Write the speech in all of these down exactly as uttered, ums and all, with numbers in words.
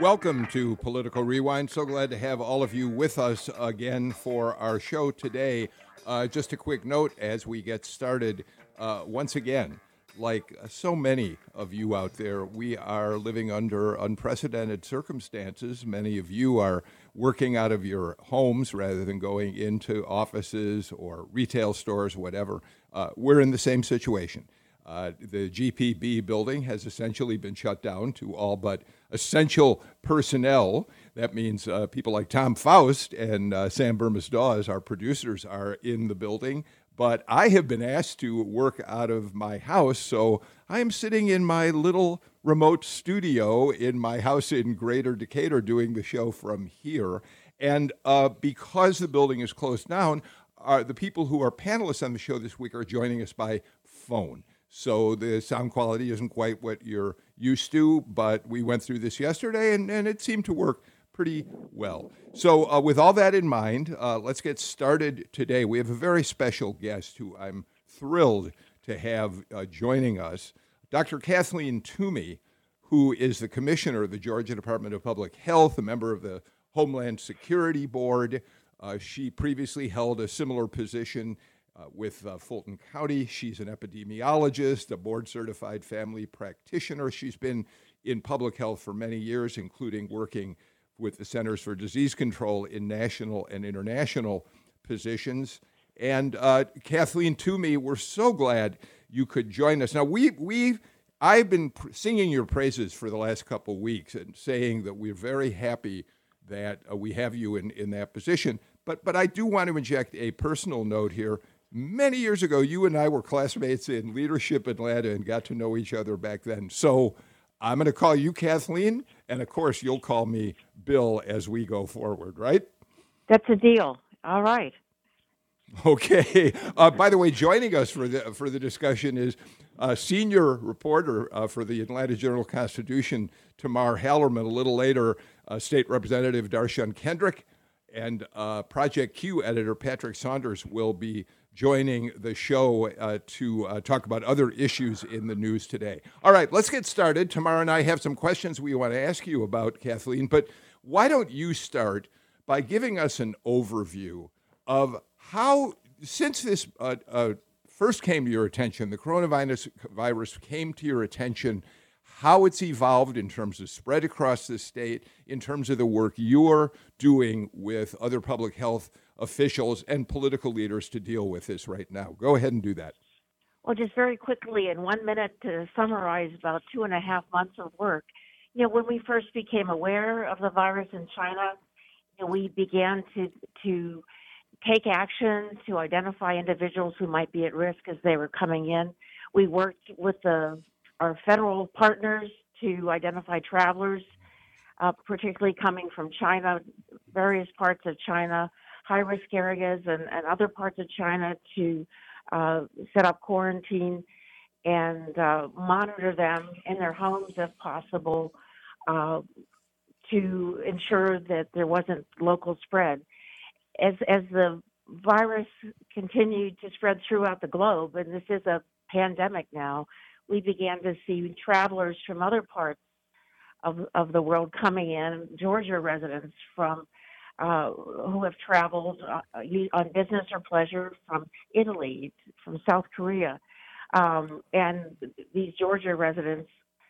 Welcome to Political Rewind. So glad to have all of you with us again for our show today. Uh, just a quick note as we get started. Uh, once again, like so many of you out there, we are living under unprecedented circumstances. Many of you are working out of your homes rather than going into offices or retail stores, whatever. Uh, we're in the same situation. Uh, the G P B building has essentially been shut down to all but essential personnel. That means uh, people like Tom Faust and uh, Sam Burmess-Dawes, our producers, are in the building. But I have been asked to work out of my house, so I am sitting in my little remote studio in my house in Greater Decatur doing the show from here. And uh, because the building is closed down, uh, the people who are panelists on the show this week are joining us by phone. So the sound quality isn't quite what you're used to, but we went through this yesterday, and, and it seemed to work pretty well. So uh, with all that in mind, uh, let's get started today. We have a very special guest who I'm thrilled to have uh, joining us, Doctor Kathleen Toomey, who is the commissioner of the Georgia Department of Public Health, a member of the Homeland Security Board. Uh, she previously held a similar position Uh, with uh, Fulton County. She's an epidemiologist, a board-certified family practitioner. She's been in public health for many years, including working with the Centers for Disease Control in national and international positions. And uh, Kathleen Toomey, we're so glad you could join us. Now, we we I've been pr- singing your praises for the last couple weeks and saying that we're very happy that uh, we have you in, in that position. But but I do want to inject a personal note here. Many years ago, you and I were classmates in Leadership Atlanta and got to know each other back then. So I'm going to call you Kathleen, and of course, you'll call me Bill as we go forward, right? That's a deal. All right. Okay. Uh, by the way, joining us for the for the discussion is uh, senior reporter uh, for the Atlanta Journal-Constitution, Tamar Hallerman. A little later, uh, State Representative Darshan Kendrick, and uh, Project Q editor Patrick Saunders will be joining the show uh, to uh, talk about other issues in the news today. All right, let's get started. Tamara and I have some questions we want to ask you about, Kathleen, but why don't you start by giving us an overview of how, since this uh, uh, first came to your attention, the coronavirus virus came to your attention, how it's evolved in terms of spread across the state, in terms of the work you're doing with other public health officials and political leaders to deal with this right now. Go ahead and do that. Well, just very quickly, in one minute, to summarize about two and a half months of work. You know, when we first became aware of the virus in China, you know, we began to to take action to identify individuals who might be at risk as they were coming in. We worked with the our federal partners to identify travelers, uh, particularly coming from China, various parts of China, high-risk areas and, and other parts of China, to uh, set up quarantine and uh, monitor them in their homes if possible, uh, to ensure that there wasn't local spread. As, as the virus continued to spread throughout the globe, and this is a pandemic now, we began to see travelers from other parts of, of the world coming in, Georgia residents from uh, who have traveled uh, on business or pleasure from Italy, from South Korea. Um, and these Georgia residents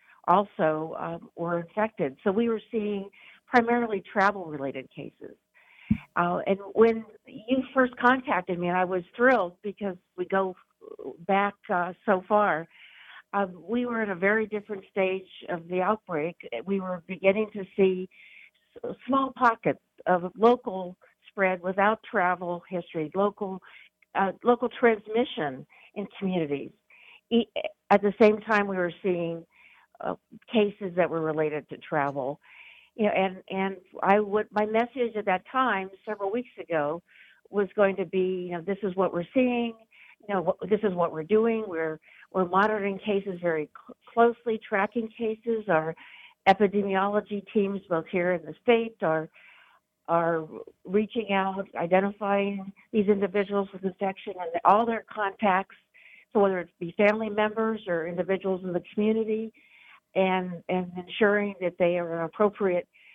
also um, were infected. So we were seeing primarily travel-related cases. Uh, and when you first contacted me, and I was thrilled because we go back uh, so far, Uh, we were in a very different stage of the outbreak. We were beginning to see s- small pockets of local spread without travel history, local uh, local transmission in communities. E- at the same time, we were seeing uh, cases that were related to travel. You know, and and I would my message at that time, several weeks ago, was going to be, you know, this is what we're seeing. You know, what, this is what we're doing. We're we're monitoring cases very cl- closely, tracking cases. Our epidemiology teams, both here in the state, are are reaching out, identifying these individuals with infection and all their contacts. So whether it be family members or individuals in the community, and and ensuring that they are appropriate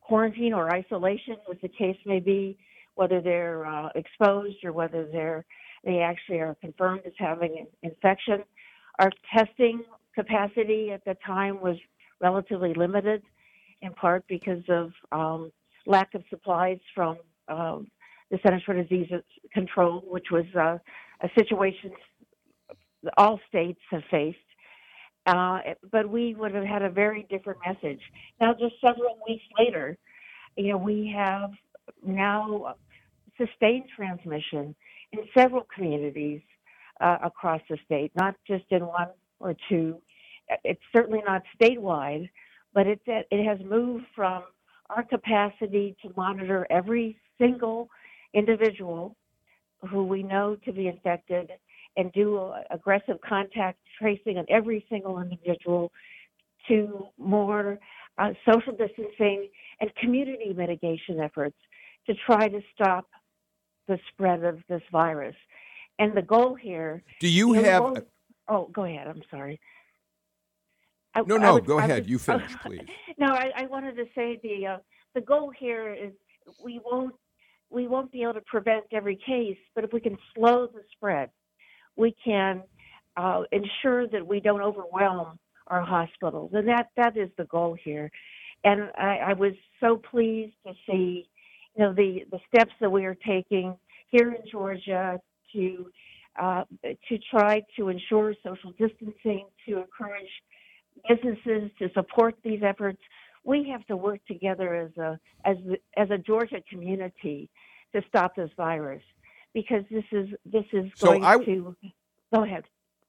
quarantine or isolation, as the case may be, whether they're uh, exposed or whether they're they actually are confirmed as having an infection. Our testing capacity at the time was relatively limited, in part because of um, lack of supplies from um, the Centers for Disease Control, which was uh, a situation all states have faced. Uh, but we would have had a very different message. Now, just several weeks later, you know, we have now sustained transmission in several communities uh, across the state, not just in one or two. It's certainly not statewide, but it, it has moved from our capacity to monitor every single individual who we know to be infected and do aggressive contact tracing on every single individual to more uh, social distancing and community mitigation efforts to try to stop the spread of this virus. And the goal here... Do you, you know, have... goal, oh, go ahead. I'm sorry. I, no, no, would, go ahead. Would, you finish, please. No, I, I wanted to say the uh, the goal here is we won't we won't be able to prevent every case, but if we can slow the spread, we can uh, ensure that we don't overwhelm our hospitals, and that, that is the goal here. And I, I was so pleased to see, you know, the, the steps that we are taking here in Georgia to uh, to try to ensure social distancing, to encourage businesses to support these efforts. We have to work together as a as as a Georgia community to stop this virus, because this is this is so going I, to go ahead.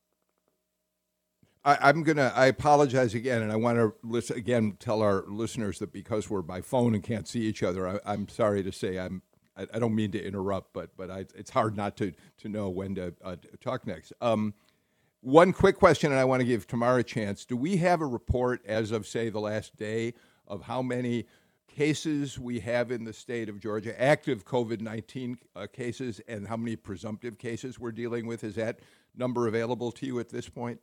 I, I'm gonna. I apologize again, and I want to listen again. Tell our listeners that because we're by phone and can't see each other, I, I'm sorry to say I'm. I, I don't mean to interrupt, but but I, it's hard not to to know when to uh, talk next. Um, One quick question, and I want to give Tamar a chance. Do we have a report as of, say, the last day of how many cases we have in the state of Georgia, active COVID nineteen uh, cases, and how many presumptive cases we're dealing with? Is that number available to you at this point?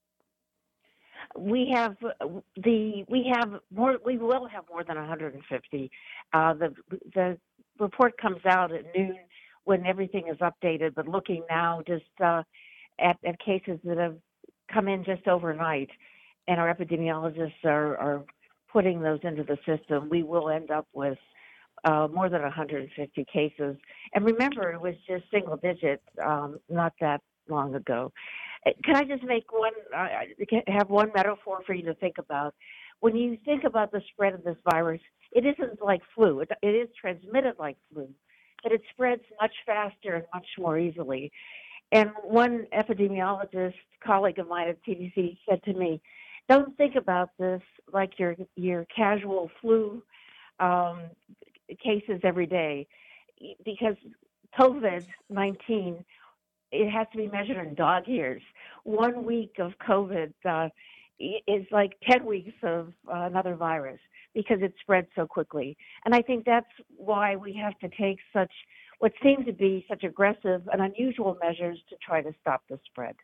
We have the we have more. We will have more than one hundred fifty. Uh, the the report comes out at noon when everything is updated. But looking now, just uh, At, at cases that have come in just overnight, and our epidemiologists are, are putting those into the system, we will end up with uh, more than one hundred fifty cases. And remember, it was just single digit um, not that long ago. Can I just make one, uh, have one metaphor for you to think about? When you think about the spread of this virus, it isn't like flu. It, it is transmitted like flu, but it spreads much faster and much more easily. And one epidemiologist, colleague of mine at T D C, said to me, don't think about this like your your casual flu um, cases every day, because COVID nineteen, it has to be measured in dog years. One week of COVID uh, is like ten weeks of uh, another virus, because it spreads so quickly. And I think that's why we have to take such what seem to be such aggressive and unusual measures to try to stop the spread.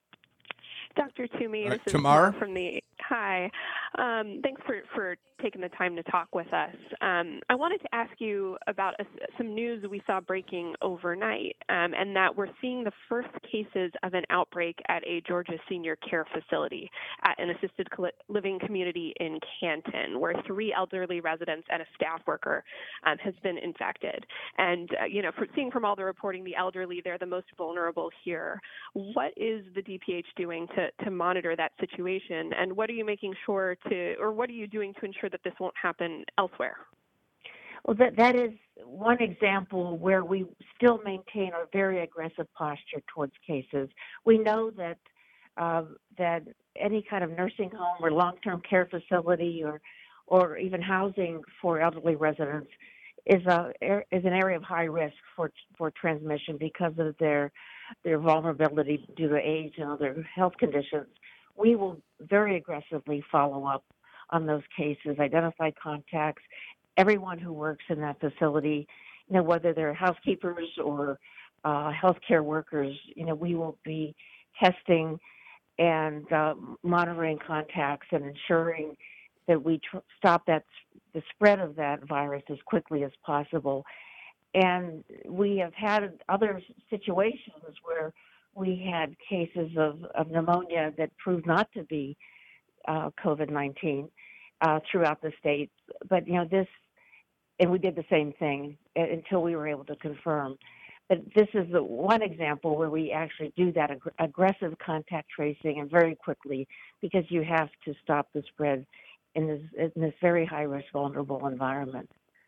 Doctor Toomey, right, this is Tamar from the Hi. Um, thanks for, for taking the time to talk with us. Um, I wanted to ask you about a, some news we saw breaking overnight, um, and that we're seeing the first cases of an outbreak at a Georgia senior care facility at an assisted living community in Canton, where three elderly residents and a staff worker um, has been infected. And, uh, you know, for, seeing from all the reporting, the elderly, they're the most vulnerable here. What is the D P H doing to, to monitor that situation, and what are you making sure to, or what are you doing to ensure that this won't happen elsewhere? Well, that, that is one example where we still maintain a very aggressive posture towards cases. We know that uh, that any kind of nursing home or long-term care facility or or even housing for elderly residents is a is an area of high risk for for transmission because of their their vulnerability due to age and other health conditions. We will very aggressively follow up on those cases, identify contacts, everyone who works in that facility, you know, whether they're housekeepers or uh, healthcare workers, you know, we will be testing and uh, monitoring contacts and ensuring that we tr- stop that the spread of that virus as quickly as possible. And we have had other situations where we had cases of, of pneumonia that proved not to be uh, COVID nineteen uh, throughout the state. But, you know, this, and we did the same thing until we were able to confirm. But this is the one example where we actually do that ag- aggressive contact tracing and very quickly, because you have to stop the spread in this, in this very high-risk, vulnerable environment.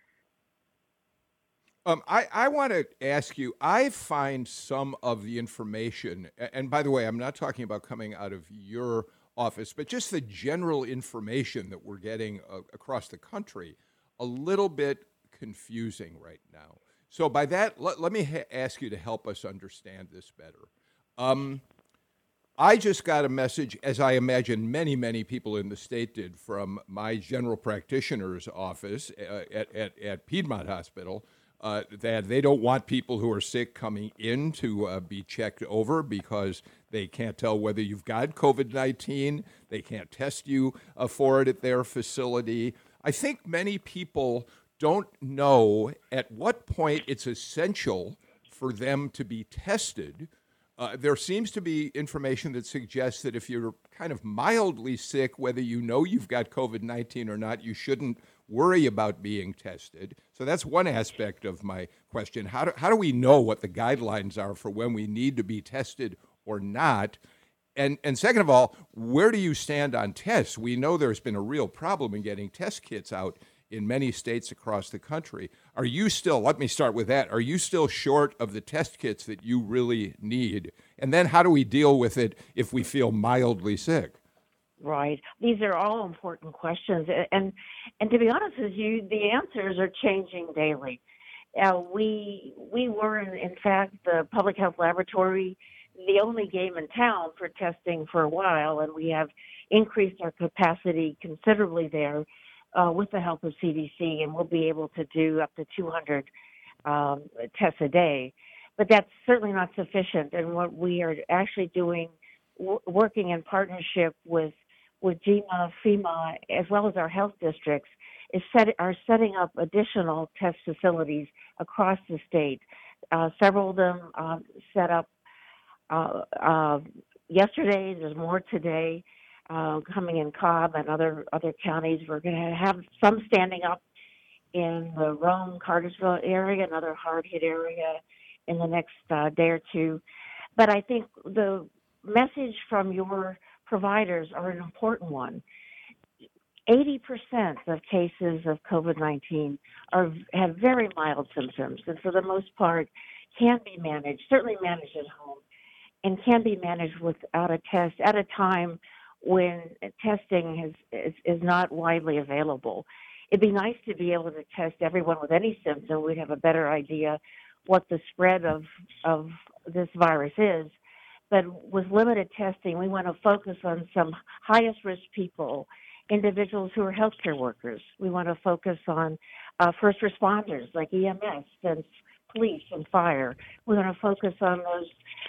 Um, I, I want to ask you, I find some of the information, and by the way, I'm not talking about coming out of your office, but just the general information that we're getting uh, across the country, a little bit confusing right now. So by that, let, let me ha- ask you to help us understand this better. Um, I just got a message, as I imagine many, many people in the state did, from my general practitioner's office uh, at, at, at Piedmont Hospital, uh, that they don't want people who are sick coming in to uh, be checked over because they can't tell whether you've got COVID nineteen. They can't test you uh, for it at their facility. I think many people don't know at what point it's essential for them to be tested. Uh, there seems to be information that suggests that if you're kind of mildly sick, whether you know you've got COVID nineteen or not, you shouldn't worry about being tested. So that's one aspect of my question. How do, how do we know what the guidelines are for when we need to be tested or not? And, and second of all, where do you stand on tests? We know there's been a real problem in getting test kits out in many states across the country. Are you still, let me start with that, are you still short of the test kits that you really need? And then how do we deal with it if we feel mildly sick? Right. These are all important questions. And and to be honest with you, the answers are changing daily. Uh, we we were, in, in fact, the public health laboratory, the only game in town for testing for a while, and we have increased our capacity considerably there uh, with the help of C D C, and we'll be able to do up to two hundred um, tests a day. But that's certainly not sufficient, and what we are actually doing, w- working in partnership with with GEMA, FEMA, as well as our health districts, is set, are setting up additional test facilities across the state. Uh, several of them uh, set up uh, uh, yesterday. There's more today uh, coming in Cobb and other other counties. We're going to have some standing up in the Rome, Cartersville area, another hard-hit area in the next uh, day or two. But I think the message from your providers are an important one. eighty percent of cases of COVID nineteen are, have very mild symptoms, and for the most part can be managed, certainly managed at home, and can be managed without a test at a time when testing is, is, is not widely available. It'd be nice to be able to test everyone with any symptom. We'd have a better idea what the spread of, of this virus is. But with limited testing, we want to focus on some highest risk people, individuals who are healthcare workers. We want to focus on uh, first responders like E M S and police and fire. We want to focus on those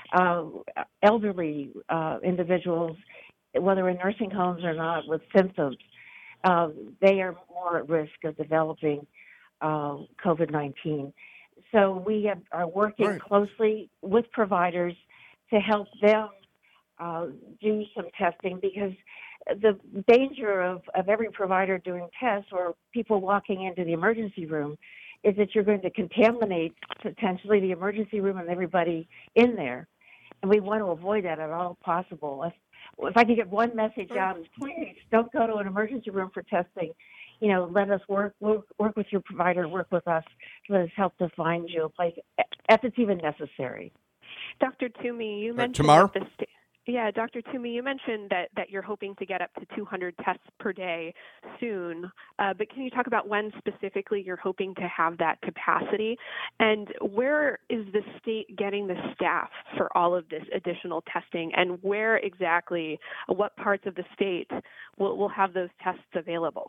uh, elderly uh, individuals, whether in nursing homes or not, with symptoms. Uh, they are more at risk of developing uh, COVID nineteen. So we have, are working Right. closely with providers to help them uh, do some testing, because the danger of, of every provider doing tests or people walking into the emergency room is that you're going to contaminate potentially the emergency room and everybody in there. And we want to avoid that at all possible. If, if I could get one message out, is please don't go to an emergency room for testing. You know, let us work, work, work with your provider, work with us. Let us help to find you a place if it's even necessary. Doctor Toomey, you Uh, mentioned Tamar? that the sta- yeah, Doctor Toomey, you mentioned that, that you're hoping to get up to two hundred tests per day soon. Uh, but can you talk about when specifically you're hoping to have that capacity? And where is the state getting the staff for all of this additional testing? And where exactly, what parts of the state will, will have those tests available?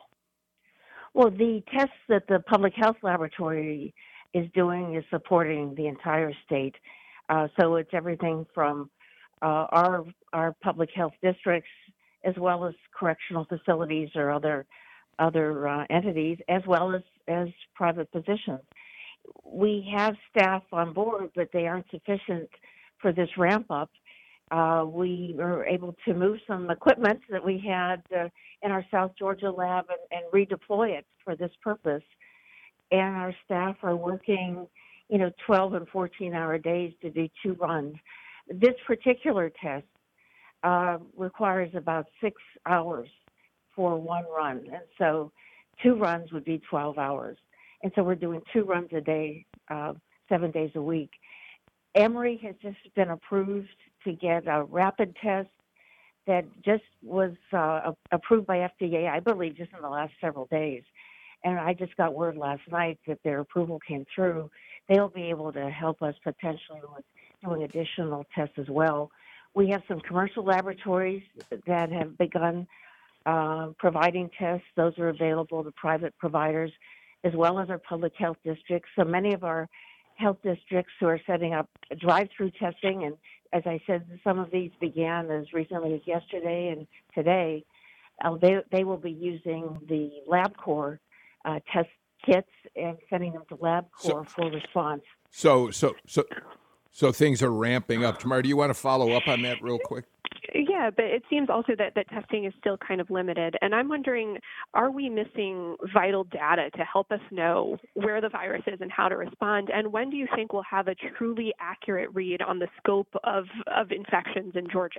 Well, the tests that the public health laboratory is doing is supporting the entire state. Uh, so it's everything from uh, our our public health districts, as well as correctional facilities or other other uh, entities, as well as, as private physicians. We have staff on board, but they aren't sufficient for this ramp up. Uh, we were able to move some equipment that we had uh, in our South Georgia lab and, and redeploy it for this purpose. And our staff are working, you know, twelve and fourteen hour days to do two runs. This particular test uh, requires about six hours for one run. And so two runs would be twelve hours. And so we're doing two runs a day, uh, seven days a week. Emory has just been approved to get a rapid test that just was uh, approved by F D A, I believe, just in the last several days. And I just got word last night that their approval came through. They'll be able to help us potentially with doing additional tests as well. We have some commercial laboratories that have begun uh, providing tests. Those are available to private providers as well as our public health districts. So many of our health districts who are setting up drive-through testing, and as I said, some of these began as recently as yesterday and today. Uh, they they will be using the LabCorp uh, test kits and sending them to LabCorp so, for response. So so so so things are ramping up. Tamara, do you want to follow up on that real quick? Yeah, but it seems also that, that testing is still kind of limited. And I'm wondering, are we missing vital data to help us know where the virus is and how to respond? And when do you think we'll have a truly accurate read on the scope of, of infections in Georgia?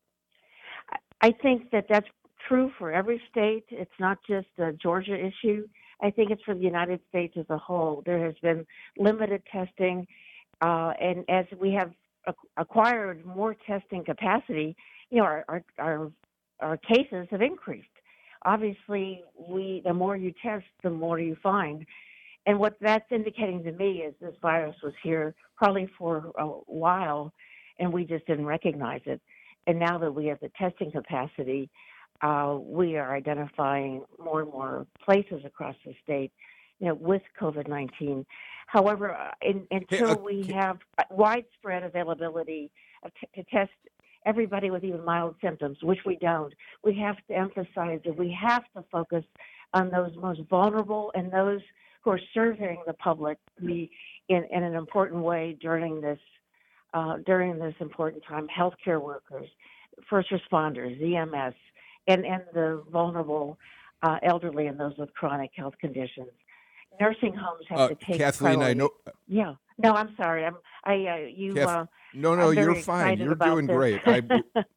I think that that's true for every state. It's not just a Georgia issue. I think it's for the United States as a whole. There has been limited testing, uh, and as we have acquired more testing capacity, you know, our, our our our cases have increased. Obviously, we the more you test, the more you find. And what that's indicating to me is this virus was here probably for a while, and we just didn't recognize it. And now that we have the testing capacity, uh, we are identifying more and more places across the state, you know, with COVID nineteen. However, in, until hey, uh, we have widespread availability of t- to test everybody with even mild symptoms, which we don't, we have to emphasize that we have to focus on those most vulnerable and those who are serving the public in, in an important way during this uh, during this important time. Healthcare workers, first responders, E M S, and, and the vulnerable uh, elderly and those with chronic health conditions. Nursing homes have uh, to take Kathleen, priority. I know. Yeah. No, I'm sorry. I'm. I. Uh, you. Kath, uh, no, no, you're fine. You're doing this. great. I,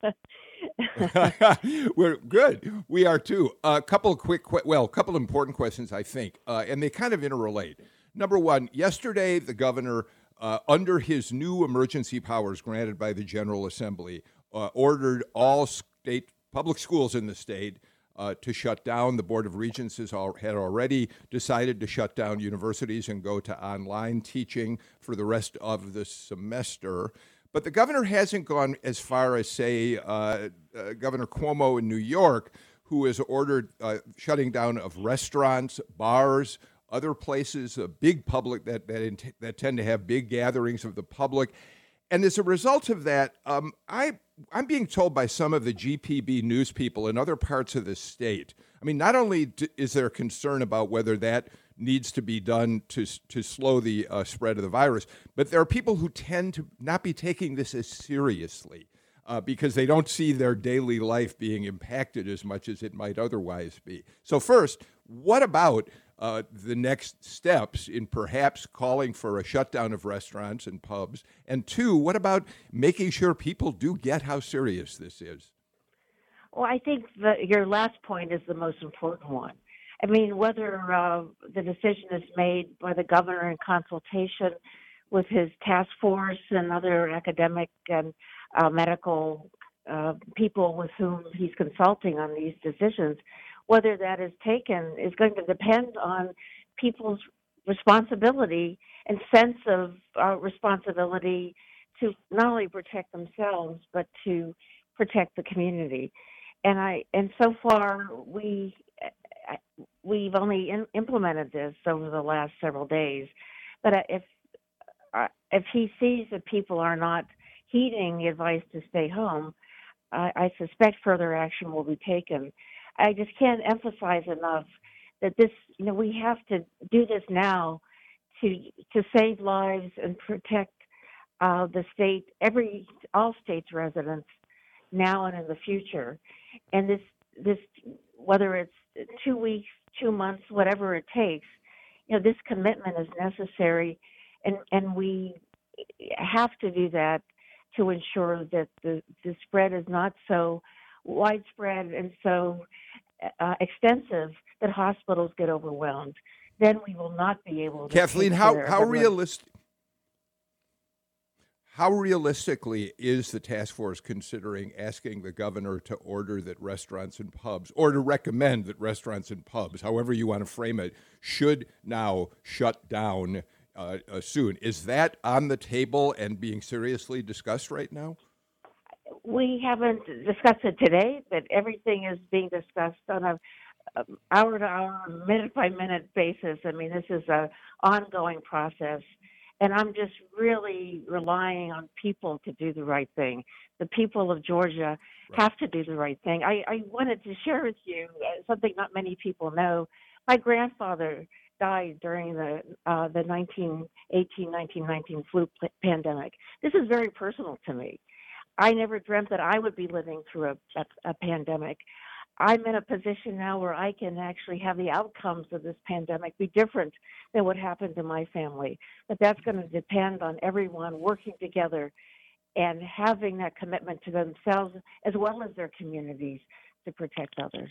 we're good. We are too. A uh, couple of quick, well, a couple of important questions, I think, uh, and they kind of interrelate. Number one, yesterday the governor, uh, under his new emergency powers granted by the General Assembly, uh, ordered all state public schools in the state Uh, to shut down. The Board of Regents has all, had already decided to shut down universities and go to online teaching for the rest of the semester. But the governor hasn't gone as far as, say, uh, uh, Governor Cuomo in New York, who has ordered uh, shutting down of restaurants, bars, other places, a big public that, that, in, that tend to have big gatherings of the public. And as a result of that, um, I, I'm being told by some of the G P B news people in other parts of the state, I mean, not only d- is there concern about whether that needs to be done to to slow the uh, spread of the virus, but there are people who tend to not be taking this as seriously uh, because they don't see their daily life being impacted as much as it might otherwise be. So first, what about Uh, the next steps in perhaps calling for a shutdown of restaurants and pubs? And two, what about making sure people do get how serious this is? Well, I think the, your last point is the most important one. I mean, whether uh, the decision is made by the governor in consultation with his task force and other academic and uh, medical uh, people with whom he's consulting on these decisions, whether that is taken is going to depend on people's responsibility and sense of uh, responsibility to not only protect themselves but to protect the community. And I and so far we we've only in, implemented this over the last several days. But if uh, if he sees that people are not heeding the advice to stay home, I, I suspect further action will be taken. I just can't emphasize enough that this, you know, we have to do this now to to save lives and protect uh, the state, every all states' residents now and in the future. And this this whether it's two weeks, two months, whatever it takes, you know, this commitment is necessary, and and we have to do that to ensure that the the spread is not so widespread and so uh, extensive that hospitals get overwhelmed. Then we will not be able to. Kathleen, how how realistic? How realistically is the task force considering asking the governor to order that restaurants and pubs, or to recommend that restaurants and pubs, however you want to frame it, should now shut down uh, uh, soon? Is that on the table and being seriously discussed right now? We haven't discussed it today, but everything is being discussed on a hour to hour, minute by minute basis. I mean, this is an ongoing process. And I'm just really relying on people to do the right thing. The people of Georgia right. have to do the right thing. I, I wanted to share with you something not many people know. My grandfather died during the uh, the nineteen eighteen nineteen nineteen flu p- pandemic. This is very personal to me. I never dreamt that I would be living through a, a, a pandemic. I'm in a position now where I can actually have the outcomes of this pandemic be different than what happened to my family. But that's going to depend on everyone working together and having that commitment to themselves as well as their communities to protect others.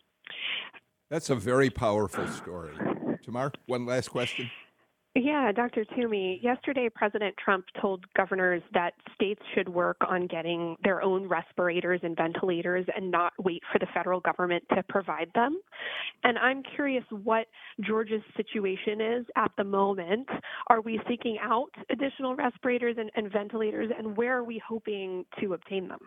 That's a very powerful story. Tamar, one last question. Yeah, Doctor Toomey, yesterday President Trump told governors that states should work on getting their own respirators and ventilators and not wait for the federal government to provide them. And I'm curious what Georgia's situation is at the moment. Are we seeking out additional respirators and, and ventilators, and where are we hoping to obtain them?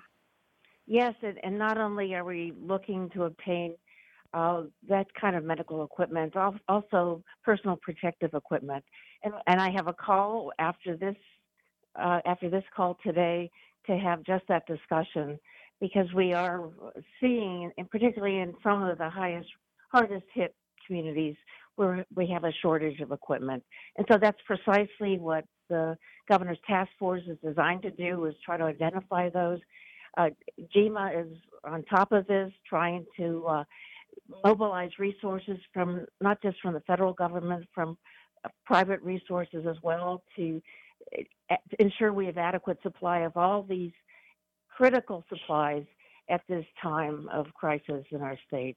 Yes, and, and not only are we looking to obtain Uh, that kind of medical equipment, also personal protective equipment, and and I have a call after this uh, after this call today to have just that discussion, because we are seeing, and particularly in some of the highest, hardest hit communities, where we have a shortage of equipment, and so that's precisely what the governor's task force is designed to do: is try to identify those. Uh, GEMA is on top of this, trying to uh, mobilize resources from not just from the federal government, from uh, private resources as well, to uh, ensure we have adequate supply of all these critical supplies at this time of crisis in our state.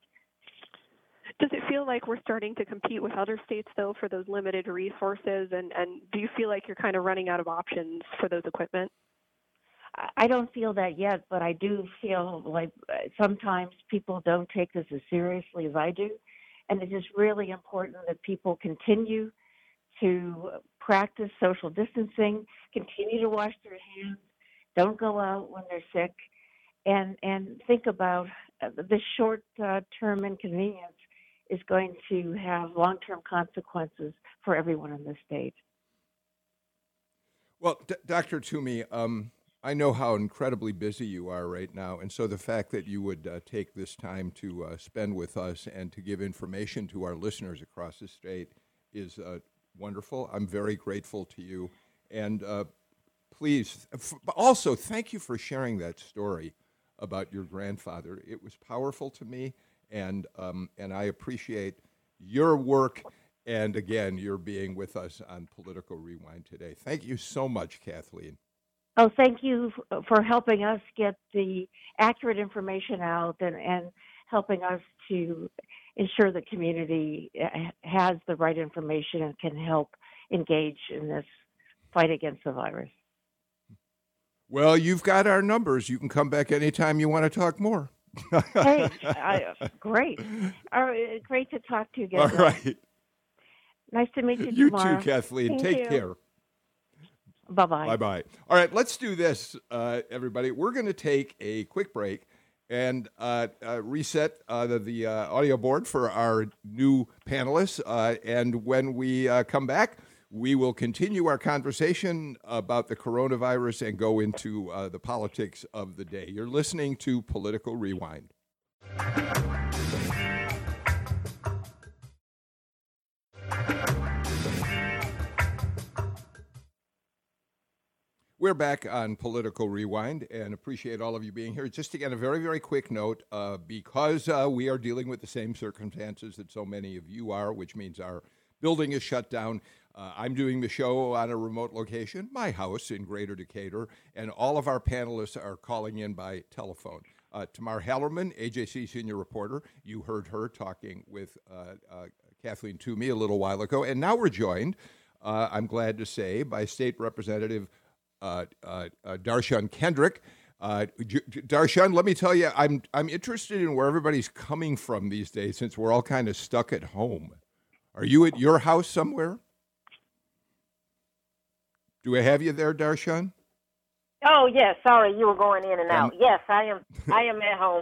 Does it feel like we're starting to compete with other states, though, for those limited resources? And, and do you feel like you're kind of running out of options for those equipment? I don't feel that yet, but I do feel like sometimes people don't take this as seriously as I do. And it is really important that people continue to practice social distancing, continue to wash their hands, don't go out when they're sick, and, and think about the short-term inconvenience is going to have long-term consequences for everyone in this state. Well, D- Doctor Toomey, um, I know how incredibly busy you are right now, and so the fact that you would uh, take this time to uh, spend with us and to give information to our listeners across the state is uh, wonderful. I'm very grateful to you. And uh, please, f- also, thank you for sharing that story about your grandfather. It was powerful to me, and um, and I appreciate your work and, again, your being with us on Political Rewind today. Thank you so much, Kathleen. Oh, thank you for helping us get the accurate information out and, and helping us to ensure the community has the right information and can help engage in this fight against the virus. Well, you've got our numbers. You can come back anytime you want to talk more. Hey, I, great. All right, great to talk to you again. All right. Nice to meet you, You tomorrow. too, Kathleen. Thank Take you. care. Bye-bye. Bye-bye. All right, let's do this, uh, everybody. We're going to take a quick break and uh, uh, reset uh, the, the uh, audio board for our new panelists. Uh, and when we uh, come back, we will continue our conversation about the coronavirus and go into uh, the politics of the day. You're listening to Political Rewind. We're back on Political Rewind and appreciate all of you being here. Just again, a very, very quick note, uh, because uh, we are dealing with the same circumstances that so many of you are, which means our building is shut down. Uh, I'm doing the show on a remote location, my house in Greater Decatur, and all of our panelists are calling in by telephone. Uh, Tamar Hallerman, A J C senior reporter, you heard her talking with uh, uh, Kathleen Toomey a little while ago, and now we're joined, uh, I'm glad to say, by State Representative Uh, uh, uh, Dar'shun Kendrick. Uh, J- Dar'shun, let me tell you, I'm I'm interested in where everybody's coming from these days, since we're all kind of stuck at home. Are you at your house somewhere? Do I have you there, Dar'shun? Oh yes, sorry, you were going in and out. Um, yes, I am. I am at home.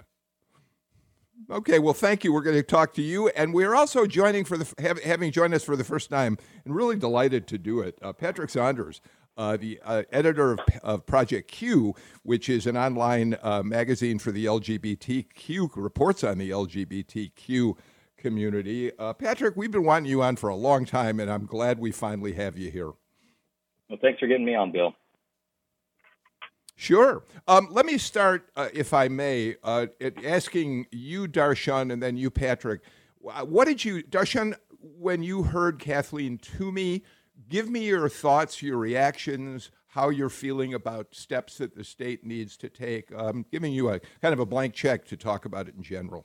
Okay, well, thank you. We're going to talk to you, and we're also joining for the have, having joined us for the first time, and really delighted to do it. Uh, Patrick Saunders. Uh, the uh, editor of, of Project Q, which is an online uh, magazine for the L G B T Q, reports on the L G B T Q community. Uh, Patrick, we've been wanting you on for a long time, and I'm glad we finally have you here. Well, thanks for getting me on, Bill. Sure. Um, let me start, uh, if I may, uh, at asking you, Dar'shun, and then you, Patrick. What did you, Dar'shun, when you heard Kathleen Toomey, give me your thoughts, your reactions, how you're feeling about steps that the state needs to take. Um, giving you a kind of a blank check to talk about it in general.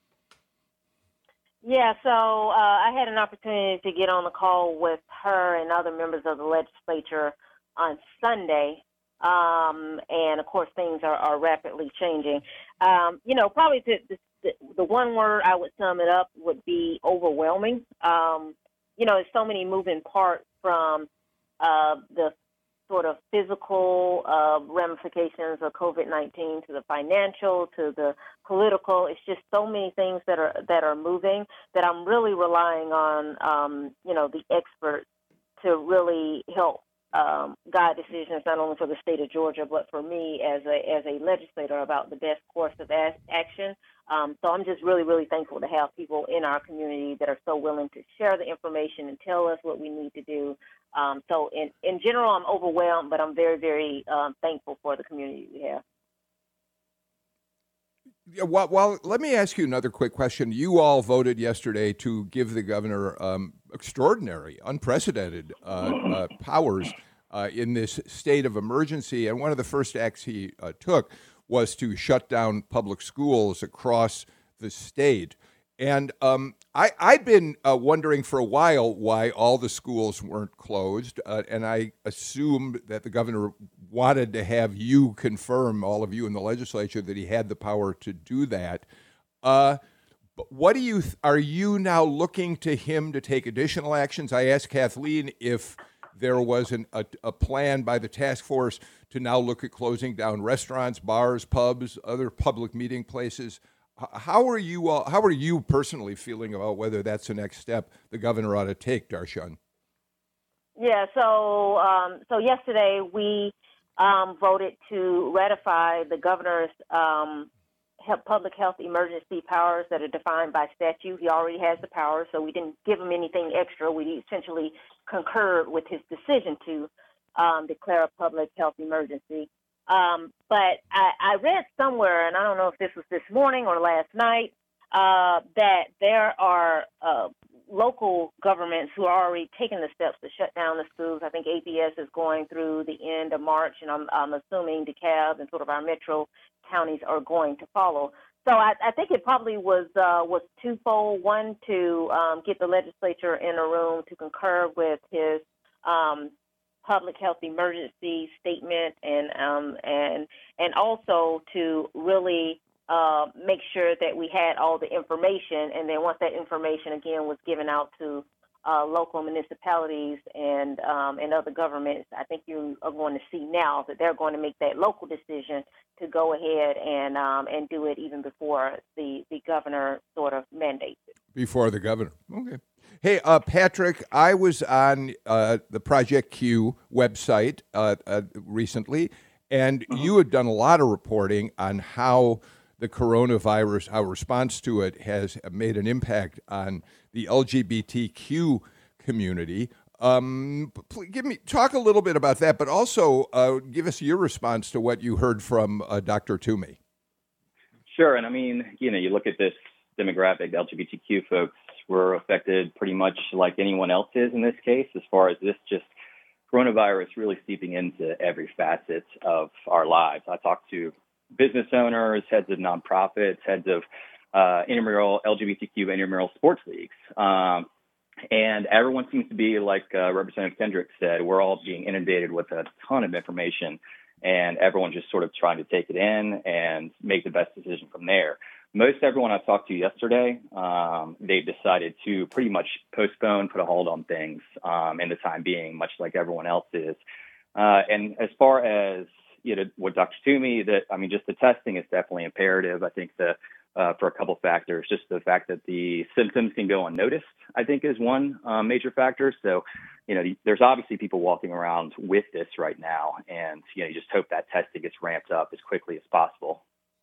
Yeah, so uh, I had an opportunity to get on the call with her and other members of the legislature on Sunday. Um, and, of course, things are, are rapidly changing. Um, you know, probably the, the, the one word I would sum it up would be overwhelming. Um, you know, there's so many moving parts from uh, the sort of physical uh, ramifications of COVID nineteen to the financial to the political. It's just so many things that are that are moving that I'm really relying on, um, you know, the experts to really help um, guide decisions not only for the state of Georgia but for me as a as a legislator about the best course of as- action. Um, so I'm just really, really thankful to have people in our community that are so willing to share the information and tell us what we need to do. Um, so in, in general, I'm overwhelmed, but I'm very, very um, thankful for the community we have. Yeah, well, well, let me ask you another quick question. You all voted yesterday to give the governor um, extraordinary, unprecedented uh, uh, powers uh, in this state of emergency. And one of the first acts he uh, took was to shut down public schools across the state. And um, I, I'd been uh, wondering for a while why all the schools weren't closed, uh, and I assumed that the governor wanted to have you confirm, all of you in the legislature, that he had the power to do that. Uh, but what do you th- are you now looking to him to take additional actions? I asked Kathleen if there was an, a, a plan by the task force to now look at closing down restaurants, bars, pubs, other public meeting places. How are you all, how are you personally feeling about whether that's the next step the governor ought to take, Dar'shun? Yeah, so um, so yesterday we um, voted to ratify the governor's um, public health emergency powers that are defined by statute. He already has the power, so we didn't give him anything extra. We essentially concurred with his decision to um, declare a public health emergency. Um, but I, I read somewhere, and I don't know if this was this morning or last night, uh, that there are uh, local governments who are already taking the steps to shut down the schools. I think A P S is going through the end of March, and I'm, I'm assuming DeKalb and sort of our metro counties are going to follow. So I, I think it probably was uh, was twofold. One, to um, get the legislature in a room to concur with his um, public health emergency statement, and um, and and also to really uh, make sure that we had all the information. And then once that information again was given out to uh, local municipalities and um, and other governments, I think you are going to see now that they're going to make that local decision to go ahead and um, and do it even before the, the governor sort of mandates it. Before the governor. Okay. Hey, uh, Patrick, I was on uh, the Project Q website uh, uh, recently, and uh-huh. you had done a lot of reporting on how the coronavirus, our response to it has made an impact on the L G B T Q community. Um, please give me talk a little bit about that, but also uh, give us your response to what you heard from uh, Doctor Toomey. Sure. And I mean, you know, you look at this demographic, L G B T Q folks were affected pretty much like anyone else is in this case, as far as this just coronavirus really seeping into every facet of our lives. I talked to business owners, heads of nonprofits, heads of uh, intramural L G B T Q intramural sports leagues. Um, and everyone seems to be, like uh, Representative Kendrick said, we're all being inundated with a ton of information, and everyone's just sort of trying to take it in and make the best decision from there. Most everyone I talked to yesterday, um, they've decided to pretty much postpone, put a hold on things um, in the time being, much like everyone else is. Uh, and as far as you know, what Doctor Toomey, that I mean, just the testing is definitely imperative. I think the uh, for a couple factors, just the fact that the symptoms can go unnoticed, I think, is one uh, major factor. So, you know, there's obviously people walking around with this right now, and you know, you just hope that testing gets ramped up as quickly as possible.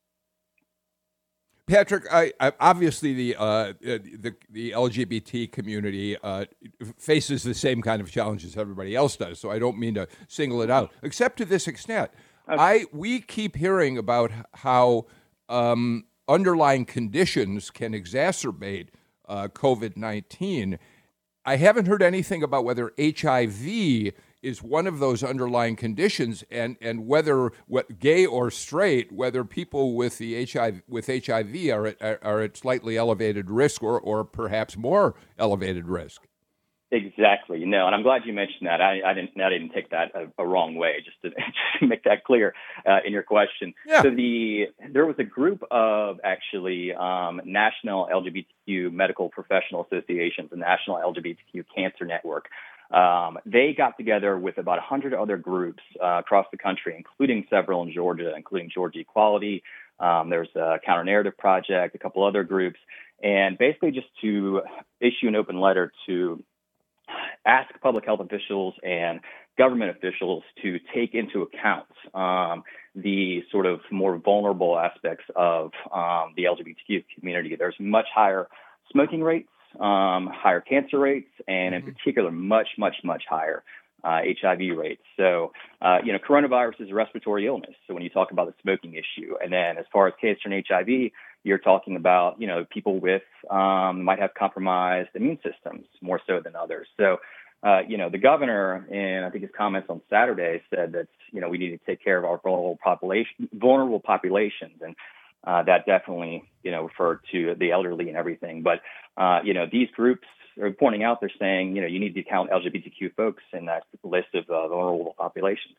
Patrick, I, I, obviously the, uh, the the L G B T community uh, faces the same kind of challenges everybody else does, so I don't mean to single it out, except to this extent. Okay. I we keep hearing about how um, underlying conditions can exacerbate uh, COVID nineteen. I haven't heard anything about whether H I V is one of those underlying conditions, and, and whether what gay or straight, whether people with the H I V with H I V are at, are, are at slightly elevated risk, or or perhaps more elevated risk. Exactly. No, and I'm glad you mentioned that. I, I didn't. I didn't take that a, a wrong way. Just to, just to make that clear uh, in your question. Yeah. So the there was a group of actually um, national L G B T Q medical professional associations, the National L G B T Q Cancer Network. Um, they got together with about one hundred other groups uh, across the country, including several in Georgia, including Georgia Equality. Um, there's a Counter Narrative Project, a couple other groups, and basically just to issue an open letter to ask public health officials and government officials to take into account um, the sort of more vulnerable aspects of um, the L G B T Q community. There's much higher smoking rates, um, higher cancer rates, and in particular, much, much, much higher uh, H I V rates. So, uh, you know, coronavirus is a respiratory illness. So when you talk about the smoking issue, and then as far as cancer and H I V, you're talking about, you know, people with um, might have compromised immune systems more so than others. So, uh, you know, the governor, in I think his comments on Saturday, said that, you know, we need to take care of our vulnerable population, vulnerable populations, and uh, that definitely, you know, referred to the elderly and everything. But, uh, you know, these groups are pointing out, they're saying, you know, you need to count L G B T Q folks in that list of uh, vulnerable populations.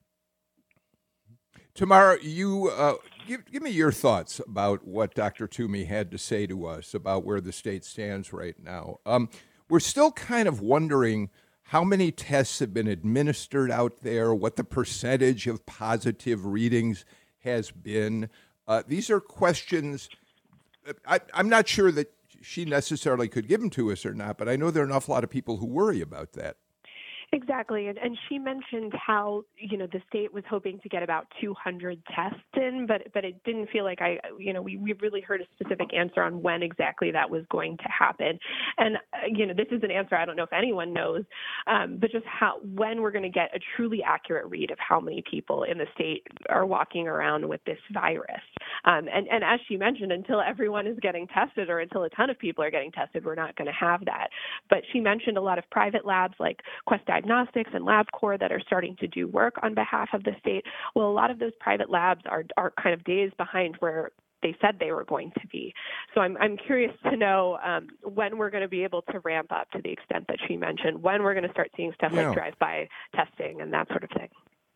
Tamara, you uh, give give me your thoughts about what Doctor Toomey had to say to us about where the state stands right now. Um, we're still kind of wondering how many tests have been administered out there, what the percentage of positive readings has been. Uh, these are questions I, I'm not sure that she necessarily could give them to us or not, but I know there are an awful lot of people who worry about that. Exactly. And, and she mentioned how, you know, the state was hoping to get about two hundred tests in, but but it didn't feel like I, you know, we, we really heard a specific answer on when exactly that was going to happen. And, uh, you know, this is an answer I don't know if anyone knows, um, but just how, when we're going to get a truly accurate read of how many people in the state are walking around with this virus. Um, and, and as she mentioned, until everyone is getting tested or until a ton of people are getting tested, we're not going to have that. But she mentioned a lot of private labs like Quest Diagnostics and LabCorp that are starting to do work on behalf of the state. Well, a lot of those private labs are are kind of days behind where they said they were going to be. So I'm I'm curious to know um, when we're going to be able to ramp up to the extent that she mentioned, when we're going to start seeing stuff yeah. like drive-by testing and that sort of thing.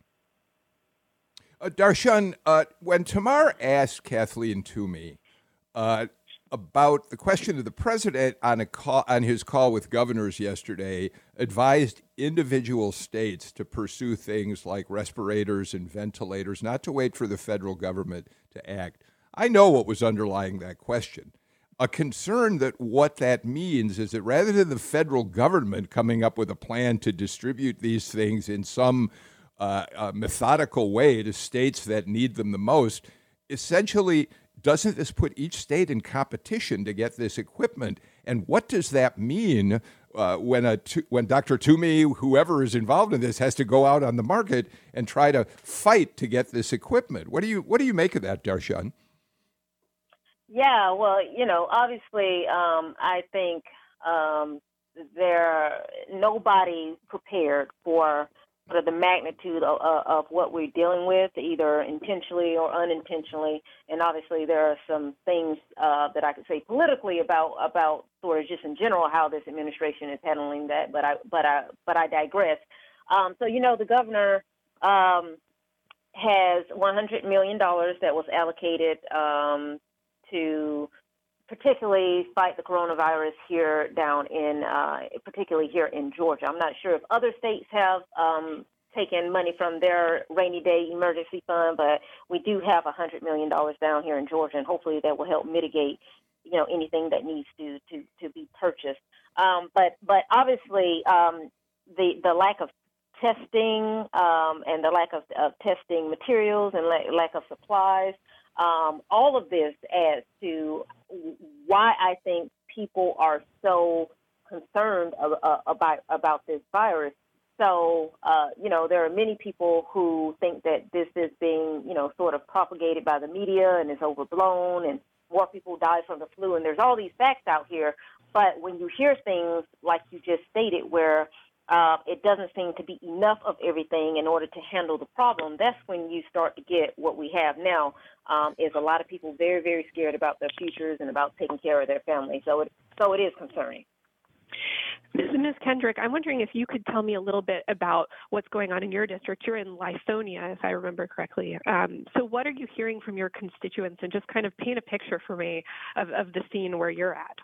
Uh, Darshan, uh, when Tamar asked Kathleen Toomey uh, about the question of the president on a call, on his call with governors yesterday, advised individual states to pursue things like respirators and ventilators, not to wait for the federal government to act. I know what was underlying that question. A concern that what that means is that rather than the federal government coming up with a plan to distribute these things in some uh, uh, methodical way to states that need them the most, essentially doesn't this put each state in competition to get this equipment? And what does that mean uh, when a when Doctor Toomey, whoever is involved in this, has to go out on the market and try to fight to get this equipment? What do you what do you make of that, Darshan? Yeah, well, you know, obviously, um, I think um, there nobody prepared for sort of the magnitude of, of what we're dealing with, either intentionally or unintentionally. And obviously, there are some things uh, that I could say politically about about sort of just in general how this administration is handling that. But I but I but I digress. Um, so you know, the governor um, has one hundred million dollars that was allocated Um, to particularly fight the coronavirus here down in, uh, particularly here in Georgia. I'm not sure if other states have um, taken money from their rainy day emergency fund, but we do have one hundred million dollars down here in Georgia, and hopefully that will help mitigate, you know, anything that needs to to, to be purchased. Um, but but obviously um, the the lack of testing um, and the lack of, of testing materials and la- lack of supplies. Um, all of this adds to why I think people are so concerned uh, about about this virus. So, uh, you know, there are many people who think that this is being, you know, sort of propagated by the media and is overblown and more people die from the flu. And there's all these facts out here. But when you hear things like you just stated where Uh, it doesn't seem to be enough of everything in order to handle the problem, that's when you start to get what we have now, um, is a lot of people very, very scared about their futures and about taking care of their families. So it, so it is concerning. Miz Kendrick, I'm wondering if you could tell me a little bit about what's going on in your district. You're in Lithonia, if I remember correctly. Um, so what are you hearing from your constituents, and just kind of paint a picture for me of, of the scene where you're at?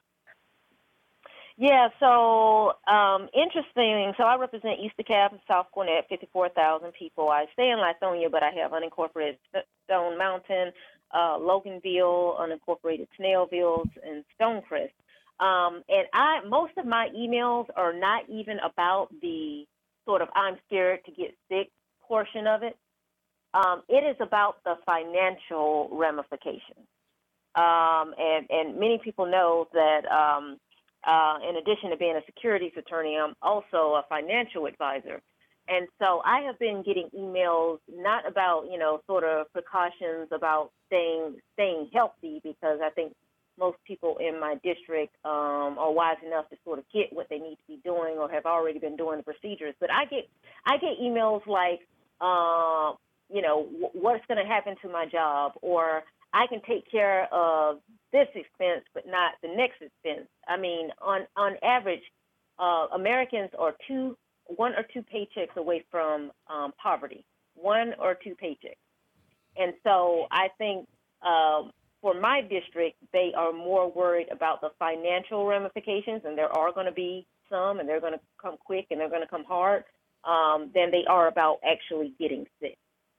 Yeah, so um, interesting. So I represent East DeKalb and South Gwinnett, fifty-four thousand people. I stay in Lithonia, but I have unincorporated Stone Mountain, uh, Loganville, unincorporated Snellville, and Stonecrest. Um, and I most of my emails are not even about the sort of I'm scared to get sick portion of it. Um, it is about the financial ramifications. Um, and, and many people know that um, Uh, in addition to being a securities attorney, I'm also a financial advisor. And so I have been getting emails not about, you know, sort of precautions about staying staying healthy, because I think most people in my district um, are wise enough to sort of get what they need to be doing or have already been doing the procedures. But I get I get emails like, uh, you know, w- what's going to happen to my job, or I can take care of this expense, but not the next expense. I mean, on on average, uh, Americans are two, one or two paychecks away from um, poverty, one or two paychecks. And so I think uh, for my district, they are more worried about the financial ramifications, and there are going to be some, and they're going to come quick, and they're going to come hard, um, than they are about actually getting sick.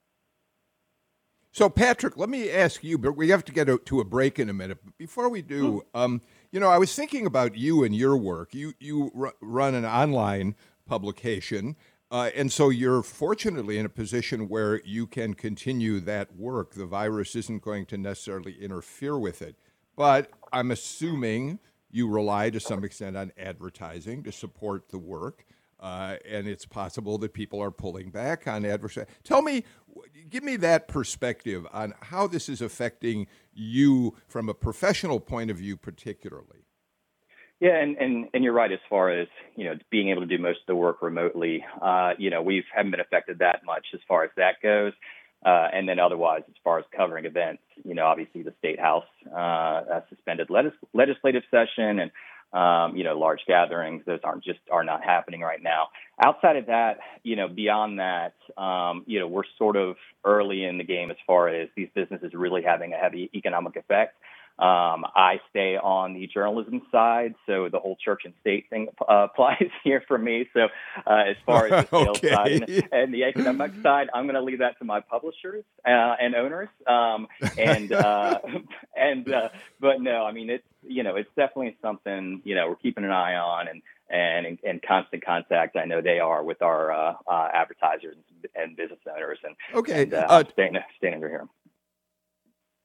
So, Patrick, let me ask you, but we have to get to a break in a minute. But before we do, um, you know, I was thinking about you and your work. You you r- run an online publication, uh, and so you're fortunately in a position where you can continue that work. The virus isn't going to necessarily interfere with it. But I'm assuming you rely to some extent on advertising to support the work. Uh, and it's possible that people are pulling back on advertising. Tell me, give me that perspective on how this is affecting you from a professional point of view, particularly. Yeah, and, and, and you're right as far as, you know, being able to do most of the work remotely. Uh, you know, we haven't been affected that much as far as that goes. Uh, and then otherwise, as far as covering events, you know, obviously the State House uh, suspended legis- legislative session and Um, you know, large gatherings, those aren't just are not happening right now. Outside of that, you know, beyond that, um, you know, we're sort of early in the game as far as these businesses really having a heavy economic effect. Um, I stay on the journalism side, so the whole church and state thing uh, applies here for me. So uh, as far as the sales okay. side and, and the economic side, I'm going to leave that to my publishers uh, and owners. Um, and uh, and uh, but no, I mean it's you know it's definitely something you know we're keeping an eye on and and in constant contact. I know they are with our uh, uh, advertisers and business owners and okay, and, uh, uh, staying staying under here.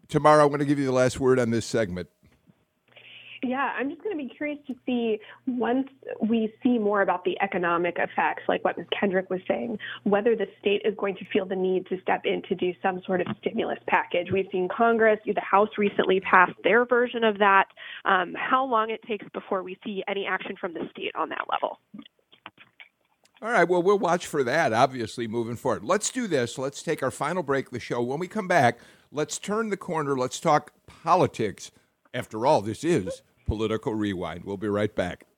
Tamara, I want to give you the last word on this segment. Yeah, I'm just going to be curious to see, once we see more about the economic effects, like what Miz Kendrick was saying, whether the state is going to feel the need to step in to do some sort of stimulus package. We've seen Congress, the House recently passed their version of that. Um, how long it takes before we see any action from the state on that level? All right, well, we'll watch for that, obviously, moving forward. Let's do this. Let's take our final break of the show. When we come back, let's turn the corner. Let's talk politics. After all, this is Political Rewind. We'll be right back.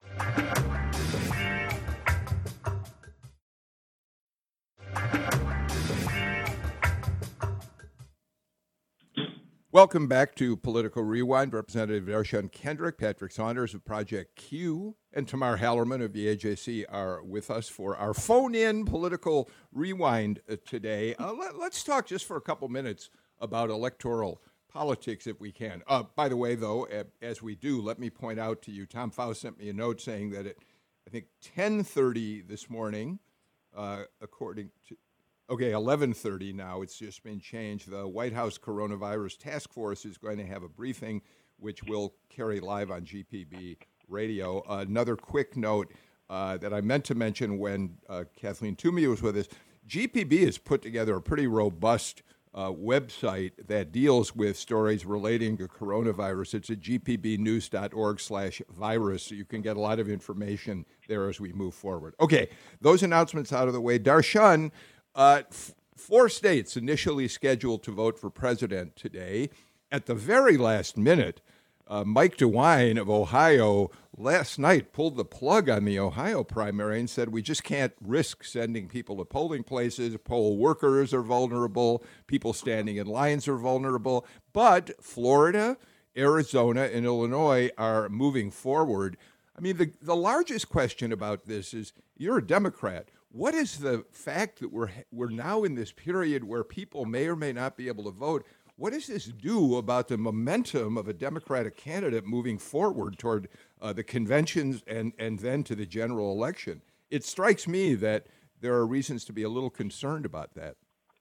Welcome back to Political Rewind. Representative Dar'shun Kendrick, Patrick Saunders of Project Q, and Tamar Hallerman of the A J C are with us for our phone-in Political Rewind today. Uh, let, let's talk just for a couple minutes about electoral politics, if we can. Uh, by the way, though, as we do, let me point out to you, Tom Faust sent me a note saying that at, I think, ten thirty this morning, uh, according to, okay, eleven thirty now, it's just been changed, the White House Coronavirus Task Force is going to have a briefing, which will carry live on G P B Radio. Uh, another quick note uh, that I meant to mention when uh, Kathleen Toomey was with us, G P B has put together a pretty robust Uh, website that deals with stories relating to coronavirus. It's at g p b news dot org slash virus. So you can get a lot of information there as we move forward. Okay, those announcements out of the way. Dar'shun, uh, f- four states initially scheduled to vote for president today. At the very last minute, uh, Mike DeWine of Ohio last night pulled the plug on the Ohio primary and said, we just can't risk sending people to polling places. Poll workers are vulnerable. People standing in lines are vulnerable. But Florida, Arizona, and Illinois are moving forward. I mean, the, the largest question about this is, you're a Democrat. What is the fact that we're we're now in this period where people may or may not be able to vote? What does this do about the momentum of a Democratic candidate moving forward toward uh, the conventions and, and then to the general election? It strikes me that there are reasons to be a little concerned about that.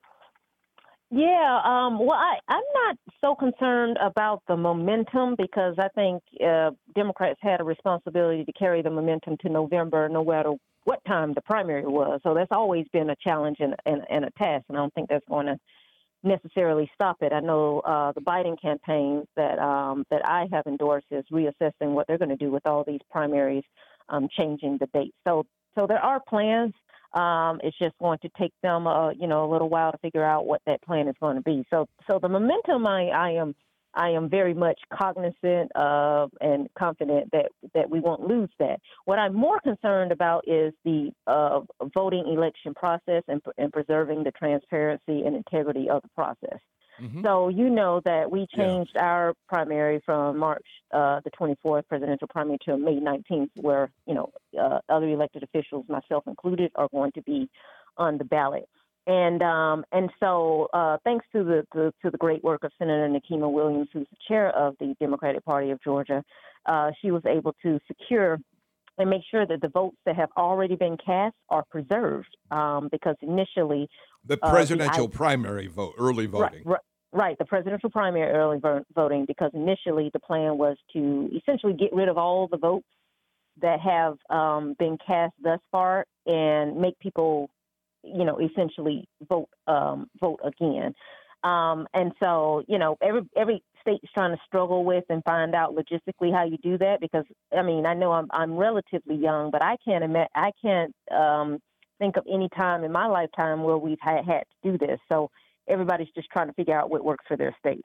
Yeah, um, well, I, I'm not so concerned about the momentum because I think uh, Democrats had a responsibility to carry the momentum to November, no matter what time the primary was. So that's always been a challenge and, and, and a task, and I don't think that's going to necessarily stop it. I know uh, the Biden campaign that um, that I have endorsed is reassessing what they're going to do with all these primaries, um, changing the dates. So, so there are plans. Um, it's just going to take them, uh, you know, a little while to figure out what that plan is going to be. So, so the momentum, I, I am, I am very much cognizant of and confident that that we won't lose that. What I'm more concerned about is the uh, voting election process and, and preserving the transparency and integrity of the process. Mm-hmm. So you know that we changed yeah. our primary from March uh, the twenty-fourth presidential primary to May nineteenth, where, you know, uh, other elected officials, myself included, are going to be on the ballot. And um, and so uh, thanks to the, the to the great work of Senator Nikema Williams, who's the chair of the Democratic Party of Georgia, uh, she was able to secure and make sure that the votes that have already been cast are preserved um, because initially the presidential uh, the, primary vote, early voting. Right, right, right, the presidential primary early vo- voting, because initially the plan was to essentially get rid of all the votes that have um, been cast thus far and make people, you know, essentially vote um, vote again. Um, and so, you know, every every state is trying to struggle with and find out logistically how you do that. Because, I mean, I know I'm I'm relatively young, but I can't ima- I can't um, think of any time in my lifetime where we've had, had to do this. So everybody's just trying to figure out what works for their state.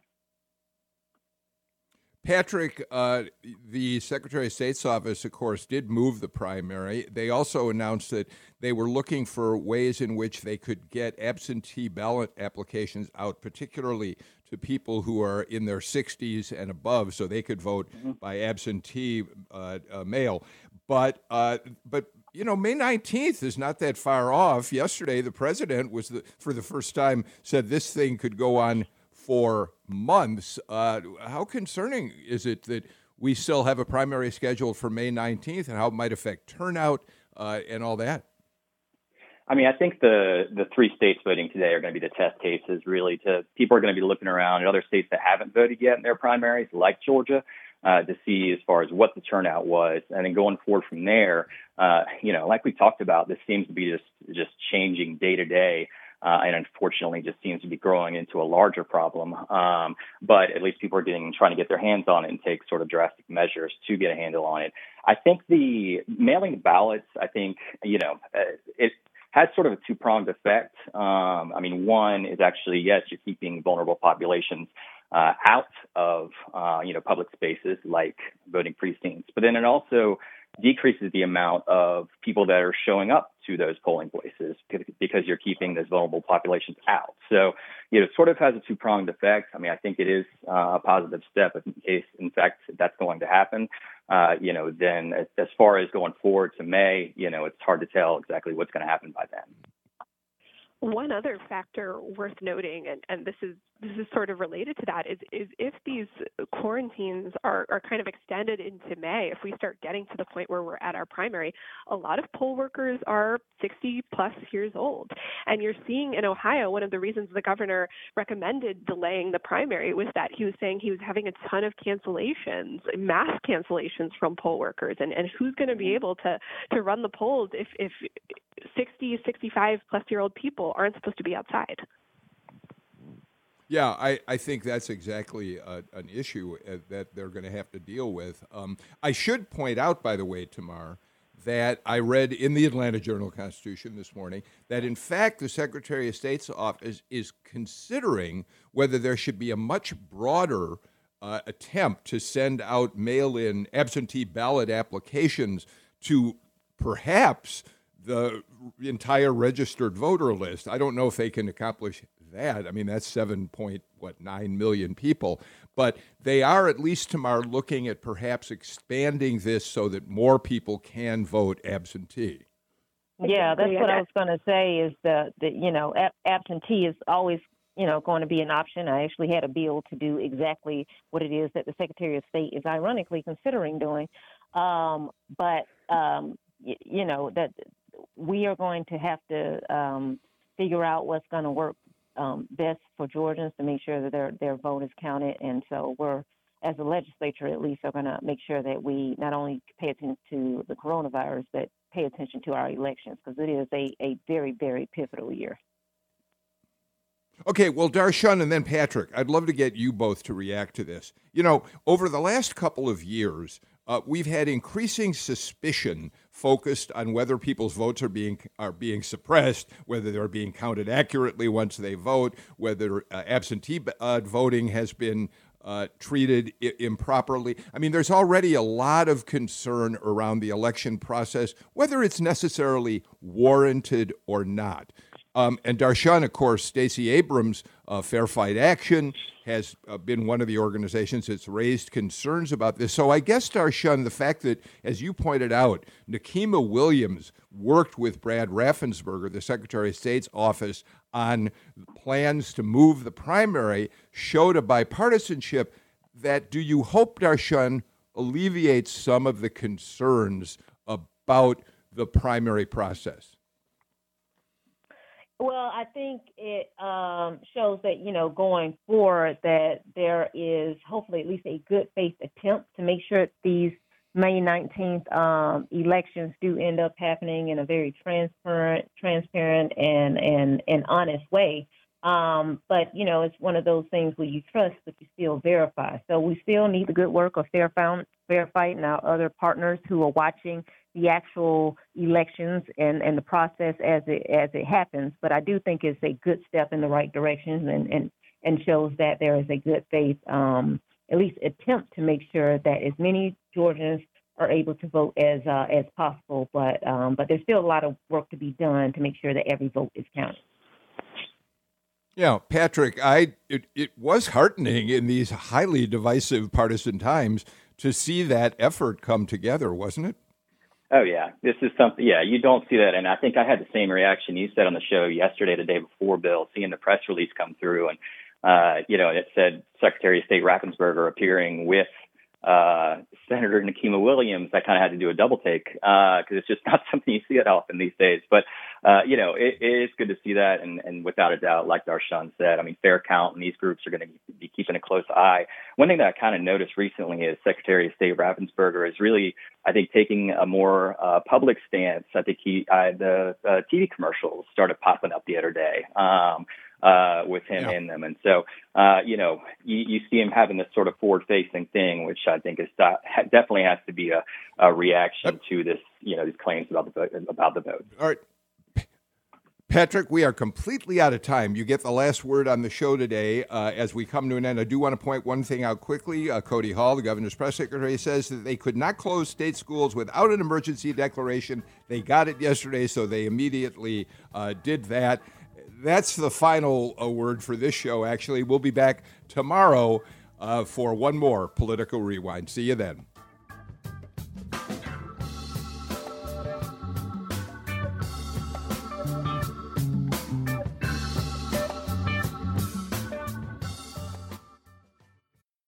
Patrick, uh, the Secretary of State's office, of course, did move the primary. They also announced that they were looking for ways in which they could get absentee ballot applications out, particularly to people who are in their sixties and above, so they could vote mm-hmm. by absentee uh, uh, mail. But, uh, but you know, May nineteenth is not that far off. Yesterday, the president was, the, for the first time, said this thing could go on for months. Uh, how concerning is it that we still have a primary scheduled for May nineteenth, and how it might affect turnout uh, and all that? I mean, I think the, the three states voting today are going to be the test cases, really. To people are going to be looking around at other states that haven't voted yet in their primaries, like Georgia, uh, to see as far as what the turnout was. And then going forward from there, uh, you know, like we talked about, this seems to be just, just changing day to day. Uh, and unfortunately, just seems to be growing into a larger problem. Um, but at least people are getting trying to get their hands on it and take sort of drastic measures to get a handle on it. I think the mailing the ballots, I think, you know, uh, it has sort of a two-pronged effect. Um, I mean, one is actually, yes, you're keeping vulnerable populations uh, out of, uh, you know, public spaces like voting precincts. But then it also decreases the amount of people that are showing up to those polling places because you're keeping those vulnerable populations out. So, you know, it sort of has a two-pronged effect. I mean, I think it is uh, a positive step in case, in fact, that's going to happen. Uh, you know, then as, as far as going forward to May, you know, it's hard to tell exactly what's going to happen by then. One other factor worth noting, and, and this is this is sort of related to that, is is if these quarantines are, are kind of extended into May, if we start getting to the point where we're at our primary, a lot of poll workers are sixty plus years old. And you're seeing in Ohio, one of the reasons the governor recommended delaying the primary was that he was saying he was having a ton of cancellations, mass cancellations from poll workers. And, and who's going to be able to, to run the polls if, if sixty, sixty-five plus year old people aren't supposed to be outside? Yeah, I, I think that's exactly a, an issue uh, that they're going to have to deal with. Um, I should point out, by the way, Tamar, that I read in the Atlanta Journal-Constitution this morning that, in fact, the Secretary of State's office is considering whether there should be a much broader uh, attempt to send out mail-in absentee ballot applications to perhaps the entire registered voter list. I don't know if they can accomplish that. I mean, that's seven point what nine million people, but they are, at least tomorrow, looking at perhaps expanding this so that more people can vote absentee. Yeah, that's what I was going to say. Is that the you know ab- absentee is always you know going to be an option. I actually had a bill to do exactly what it is that the Secretary of State is ironically considering doing, um, but um, y- you know that we are going to have to um, figure out what's going to work Um, best for Georgians to make sure that their their vote is counted. And so we're, as a legislature at least, are going to make sure that we not only pay attention to the coronavirus, but pay attention to our elections, because it is a, a very, very pivotal year. Okay, well, Darshan and then Patrick, I'd love to get you both to react to this. You know, over the last couple of years, uh, we've had increasing suspicion focused on whether people's votes are being are being suppressed, whether they're being counted accurately once they vote, whether uh, absentee uh, voting has been uh, treated I- improperly. I mean, there's already a lot of concern around the election process, whether it's necessarily warranted or not. Um, and Darshan, of course, Stacey Abrams, uh, Fair Fight Action, has uh, been one of the organizations that's raised concerns about this. So I guess, Darshan, the fact that, as you pointed out, Nikema Williams worked with Brad Raffensperger, the Secretary of State's office, on plans to move the primary showed a bipartisanship that, do you hope, Darshan, alleviates some of the concerns about the primary process? Well, I think it um, shows that, you know, going forward that there is hopefully at least a good faith attempt to make sure these May nineteenth um, elections do end up happening in a very transparent, transparent and, and, and honest way. Um, but, you know, it's one of those things where you trust, but you still verify. So we still need the good work of Fair, Found, Fair Fight and our other partners who are watching the actual elections and, and the process as it as it happens. But I do think it's a good step in the right direction and, and, and shows that there is a good faith, um, at least attempt to make sure that as many Georgians are able to vote as uh, as possible. But um, but there's still a lot of work to be done to make sure that every vote is counted. Yeah, Patrick, I it, it was heartening in these highly divisive partisan times to see that effort come together, wasn't it? Oh, yeah. This is something, yeah, you don't see that. And I think I had the same reaction you said on the show yesterday, the day before, Bill, seeing the press release come through. And, uh, you know, it said Secretary of State Raffensperger appearing with uh, Senator Nikema Williams, I kind of had to do a double take because uh, it's just not something you see that often these days. But, uh, you know, it, it is good to see that. And, and without a doubt, like Darshan said, I mean, Fair Count and these groups are going to be keeping a close eye. One thing that I kind of noticed recently is Secretary of State Raffensperger is really, I think, taking a more uh, public stance. I think he, uh, the uh, T V commercials started popping up the other day. Um, Uh, with him yeah. in them. And so, uh, you know, you, you see him having this sort of forward-facing thing, which I think is uh, definitely has to be a, a reaction yep. to this, you know, these claims about the about the vote. All right. Patrick, we are completely out of time. You get the last word on the show today uh, as we come to an end. I do want to point one thing out quickly. Uh, Cody Hall, the governor's press secretary, says that they could not close state schools without an emergency declaration. They got it yesterday, so they immediately uh, did that. That's the final uh, word for this show, actually. We'll be back tomorrow uh, for one more Political Rewind. See you then.